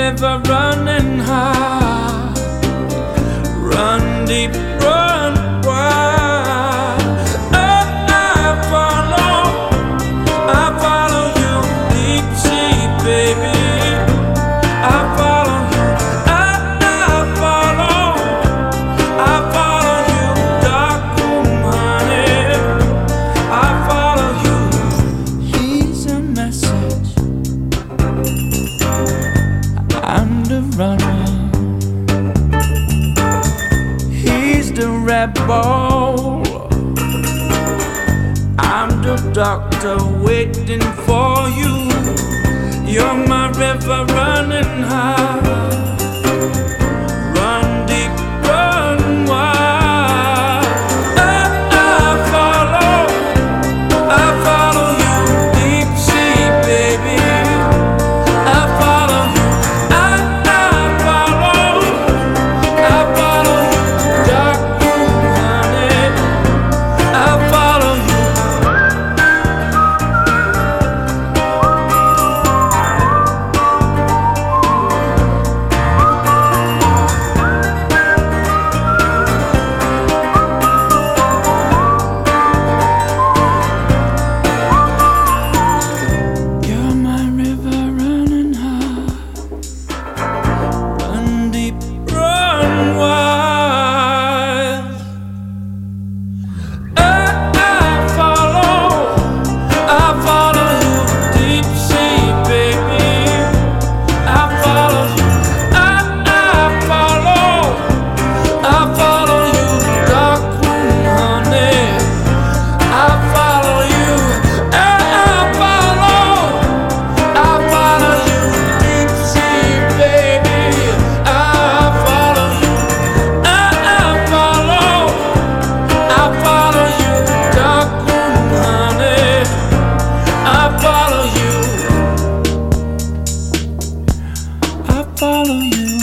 river running high. Run deep, run wide. Oh, I follow you, deep sea, baby. I follow you, I follow you, dark room, honey. I follow you. He's a message. I'm the runner. He's the rebel. I'm the doctor waiting for you. You're my river running high. Run deep, run wide. I follow you, deep sea, baby. I follow you, I follow you, dark room, honey. I follow you. You're my river running high. Run deep, run wide. I follow you, deep sea, baby. I follow you, I follow you, dark room, honey. I follow you, I follow you, deep sea, baby. I follow you, I follow you, dark room, honey. I follow you, I follow you.